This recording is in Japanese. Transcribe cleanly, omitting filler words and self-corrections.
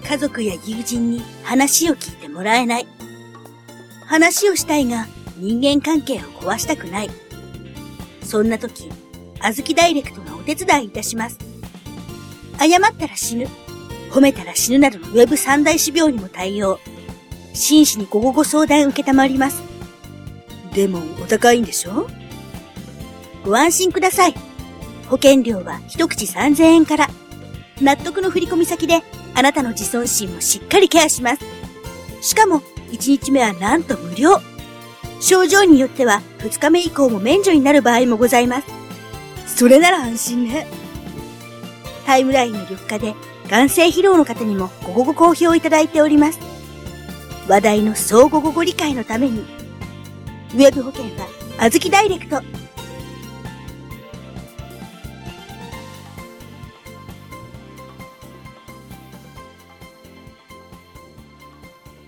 家族や友人に話を聞いてもらえない。話をしたいが人間関係を壊したくない。そんな時、あずきダイレクトがお手伝いいたします。謝ったら死ぬ、褒めたら死ぬなどのウェブ三大種病にも対応。真摯にご相談受けたまります。でもお高いんでしょ？ご安心ください。保険料は一口3000円から。納得の振込先であなたの自尊心もしっかりケアします。しかも1日目はなんと無料。症状によっては2日目以降も免除になる場合もございます。それなら安心ね。タイムラインの緑化で眼性疲労の方にもご好評いただいております。話題の相互理解のために。ウェブ保険はあずきダイレクト。